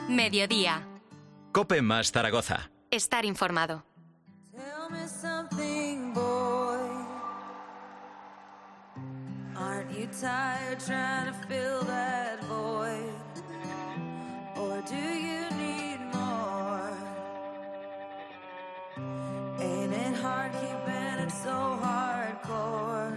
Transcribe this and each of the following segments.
Mediodía. COPE más Zaragoza. Estar informado. Tell me something, boy. Aren't you tired trying to fill that void? Or do you need more? Ain't it hard keeping it so hardcore?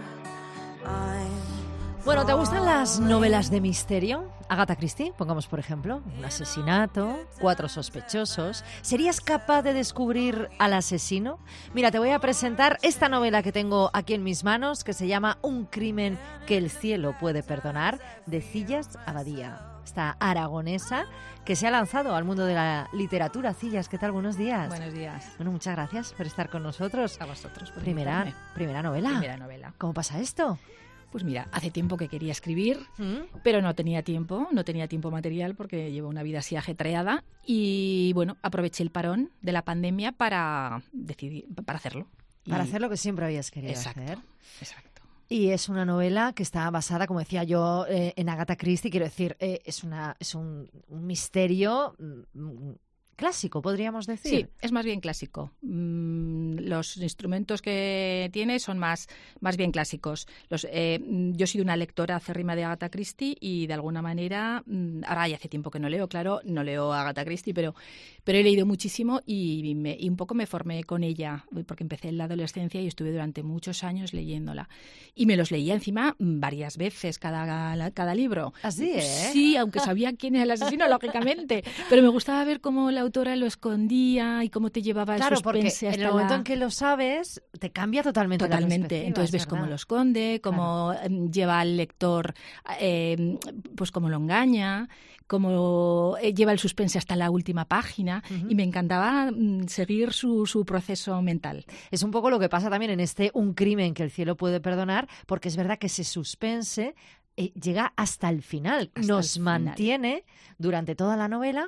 Bueno, ¿te gustan las novelas de misterio? Agatha Christie, pongamos por ejemplo, un asesinato, 4 sospechosos. ¿Serías capaz de descubrir al asesino? Mira, te voy a presentar esta novela que tengo aquí en mis manos, que se llama Un crimen que el cielo puede perdonar, de Cillas Abadía. Esta aragonesa que se ha lanzado al mundo de la literatura. Cillas, ¿qué tal? Buenos días. Buenos días. Bueno, muchas gracias por estar con nosotros. A vosotros. Por Primera novela. Primera novela. ¿Cómo pasa esto? Pues mira, hace tiempo que quería escribir, pero no tenía tiempo material porque llevo una vida así ajetreada y bueno, aproveché el parón de la pandemia para hacerlo. Para hacer lo que siempre habías querido hacer. Exacto. Y es una novela que está basada, como decía yo, en Agatha Christie. Quiero decir, es un misterio clásico, podríamos decir. Sí, es más bien clásico. Los instrumentos que tiene son más bien clásicos. Yo he sido una lectora acérrima de Agatha Christie y de alguna manera, ahora ya hace tiempo que no leo, claro, no leo a Agatha Christie, pero he leído muchísimo y un poco me formé con ella, porque empecé en la adolescencia y estuve durante muchos años leyéndola. Y me los leía encima varias veces cada libro. ¿Así, Sí, aunque sabía quién era el asesino, lógicamente. Pero me gustaba ver cómo la autora lo escondía y cómo te llevaba el suspense porque hasta en el momento en que lo sabes, te cambia totalmente la perspectiva. Entonces ves cómo lo esconde, cómo lleva al lector, pues cómo lo engaña, cómo lleva el suspense hasta la última página. Y me encantaba seguir su proceso mental. Es un poco lo que pasa también en Un crimen que el cielo puede perdonar, porque es verdad que ese suspense llega hasta el final, nos mantiene durante toda la novela.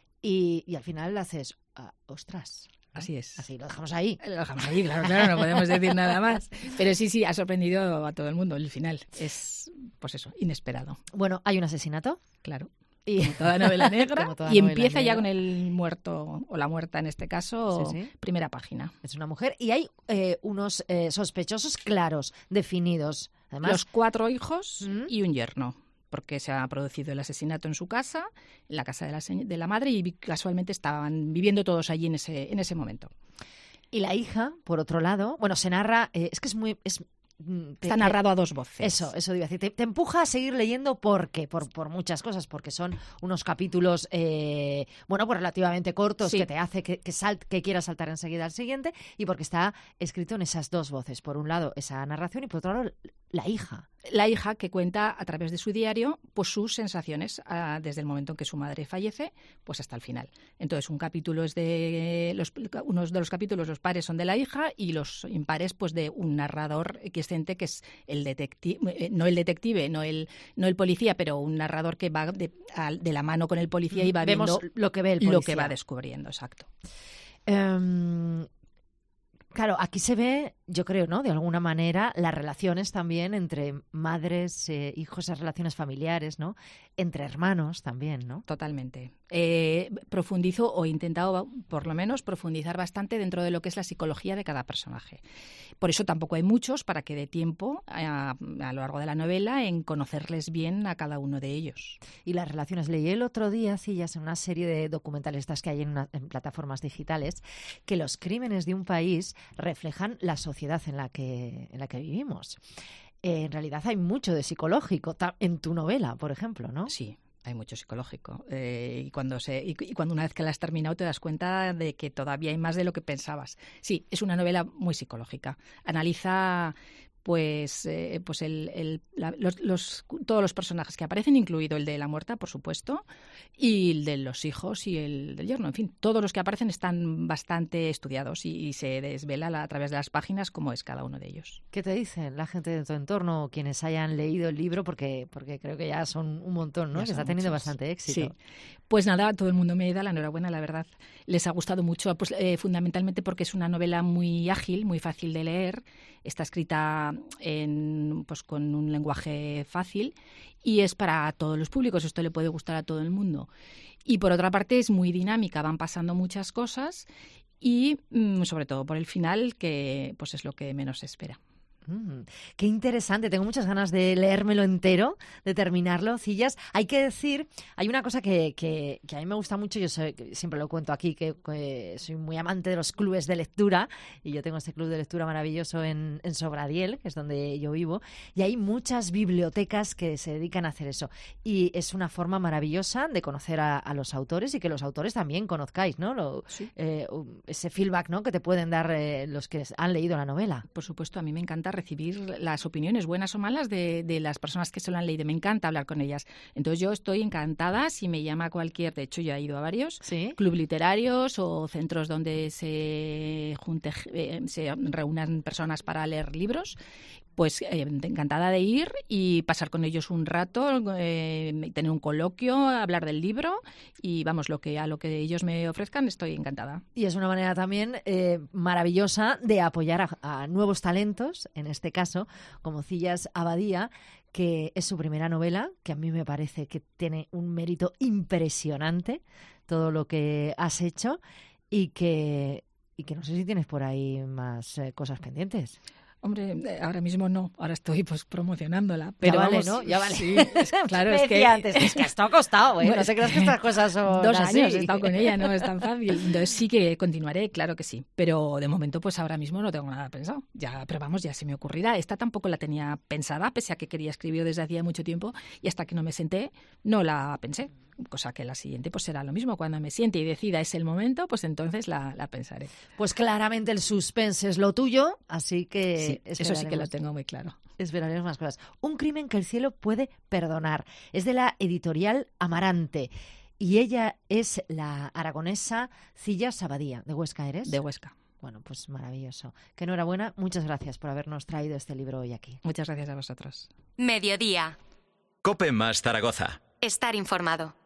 Y al final le haces, ostras. Así es. Así, lo dejamos ahí. Lo dejamos ahí, claro, no podemos decir nada más. Pero sí, ha sorprendido a todo el mundo. El final es, pues eso, inesperado. Bueno, hay un asesinato. Claro. Y como toda novela negra. Toda y novela empieza negra. Ya con el muerto, o la muerta en este caso, Sí. primera página. Es una mujer. Y hay unos sospechosos claros, definidos. Además, Los 4 hijos y un yerno. Porque se ha producido el asesinato en su casa, en la casa de la madre, y casualmente estaban viviendo todos allí en ese momento. Y la hija, por otro lado, bueno, se narra, es que es muy... Está narrado a 2 voces. Eso iba a decir. Te empuja a seguir leyendo por muchas cosas, porque son unos capítulos, pues relativamente cortos, Sí. que te hace que quieras saltar enseguida al siguiente, y porque está escrito en esas 2 voces. Por un lado, esa narración, y por otro lado, la hija. La hija que cuenta a través de su diario pues sus sensaciones desde el momento en que su madre fallece pues hasta el final. Entonces un capítulo es unos de los capítulos, los pares son de la hija y los impares pues de un narrador quiescente que es el detective, no el policía, pero un narrador que va de la mano con el policía y va Vemos viendo lo que ve el policía. lo que va descubriendo, exacto. Claro, aquí se ve, yo creo, ¿no?, de alguna manera, las relaciones también entre madres, hijos, esas relaciones familiares, ¿no?, entre hermanos también, ¿no? Totalmente. Profundizo o he intentado, por lo menos, profundizar bastante dentro de lo que es la psicología de cada personaje. Por eso tampoco hay muchos para que dé tiempo a lo largo de la novela en conocerles bien a cada uno de ellos. Y las relaciones. Leí el otro día, Cillas, en una serie de documentales estas que hay en plataformas digitales, que los crímenes de un país reflejan la sociedad en la que vivimos. En realidad hay mucho de psicológico en tu novela, por ejemplo, ¿no? Sí. Hay mucho psicológico. Y cuando una vez que la has terminado te das cuenta de que todavía hay más de lo que pensabas. Sí, es una novela muy psicológica. Analiza todos los personajes que aparecen, incluido el de la muerta, por supuesto, y el de los hijos y el del yerno. En fin, todos los que aparecen están bastante estudiados y se desvela a través de las páginas cómo es cada uno de ellos. ¿Qué te dicen la gente de tu entorno, quienes hayan leído el libro? Porque creo que ya son un montón, ¿no? Que está teniendo bastante éxito. Sí. Pues nada, todo el mundo me da la enhorabuena, la verdad. Les ha gustado mucho, pues fundamentalmente porque es una novela muy ágil, muy fácil de leer. Está escrita escrita pues con un lenguaje fácil y es para todos los públicos. Esto le puede gustar a todo el mundo. Y por otra parte es muy dinámica, van pasando muchas cosas y sobre todo por el final, que pues es lo que menos se espera. Qué interesante, tengo muchas ganas de leérmelo entero, de terminarlo, Cillas. Hay que decir, hay una cosa que a mí me gusta mucho, siempre lo cuento aquí, que soy muy amante de los clubes de lectura, y yo tengo este club de lectura maravilloso en Sobradiel, que es donde yo vivo, y hay muchas bibliotecas que se dedican a hacer eso. Y es una forma maravillosa de conocer a los autores y que los autores también conozcáis, ¿no? Sí. Ese feedback, ¿no?, que te pueden dar los que han leído la novela. Por supuesto, a mí me encanta recibir las opiniones, buenas o malas, de las personas que se lo han leído. Me encanta hablar con ellas. Entonces yo estoy encantada si me llama cualquier, de hecho yo he ido a varios, ¿sí?, club literarios o centros donde se reúnan personas para leer libros. Pues encantada de ir y pasar con ellos un rato, tener un coloquio, hablar del libro y vamos, a lo que ellos me ofrezcan estoy encantada. Y es una manera también maravillosa de apoyar a nuevos talentos, en este caso, como Cillas Abadía, que es su primera novela, que a mí me parece que tiene un mérito impresionante, todo lo que has hecho, y que no sé si tienes por ahí más cosas pendientes. Hombre, ahora mismo no, ahora estoy pues promocionándola. Pero ya vale, vamos, ¿no? Ya vale. Sí, claro, es que antes, es que esto ha costado, ¿eh? No te creas que estas cosas son 2 así. años he estado con ella, no es tan fácil. Entonces sí que continuaré, claro que sí. Pero de momento, pues ahora mismo no tengo nada pensado. Pero vamos, ya se me ocurrirá. Esta tampoco la tenía pensada, pese a que quería escribir desde hacía mucho tiempo y hasta que no me senté, no la pensé. Cosa que la siguiente pues será lo mismo. Cuando me siente y decida es el momento, pues entonces la pensaré. Pues claramente el suspense es lo tuyo, así que sí, eso sí que lo tengo muy claro. Esperaremos más cosas. Un crimen que el cielo puede perdonar. Es de la editorial Amarante. Y ella es la aragonesa Cillas Abadía. ¿De Huesca eres? De Huesca. Bueno, pues maravilloso. Que enhorabuena. Muchas gracias por habernos traído este libro hoy aquí. Muchas gracias a vosotros. Mediodía. COPE más Zaragoza. Estar informado.